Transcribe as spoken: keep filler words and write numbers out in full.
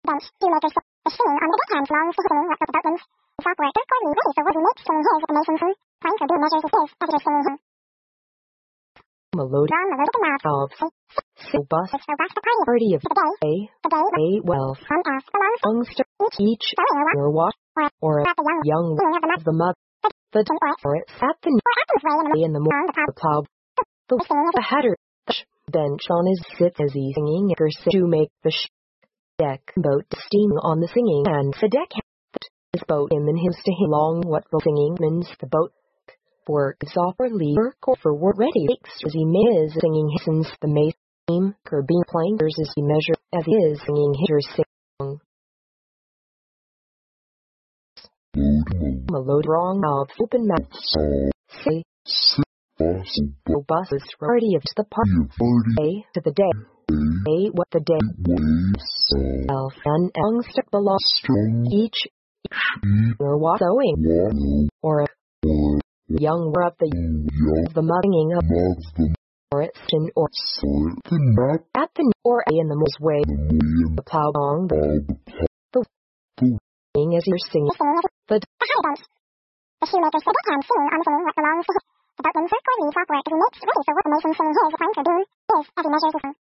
bench, shoemakers, the singing on the deckhands longs to singing up of the boatman's. Software third quarterly ready for worthy mates singing his with the mason's crew. Time for doing measures is this, as it is singing him. Melodic John melodic mouth. of so bus So back the party. party of The day. a The day. a well From us. Belongs. amongst Each. each Sorry, or what? or what or At the young. young Singing of the of the mother The. the Or. or it's at the Or Athens way in the. way in the On the the top. plow The the singing of the header the sh- bench on his sit as he singing or sit to make the sh- deck boat steam on the singing and the deck his boat him and his to him along what the singing means the boat work is off or lever or for work ready as he is singing his the mace team or being plankers as he measure as he is singing his sing melod wrong of open mouth say so buses party of the party to the day a what the day self and amongst belong each or what sewing or a young of the the mugging of or it's in or at the or a in the most way the plow along the thing as you're singing the The high bench. The shoemakers the deckhand singing on the singing what belongs to him. The boatman's third quarterly software is he makes ready for what the mason's singing his with time for doing is, as he measures his.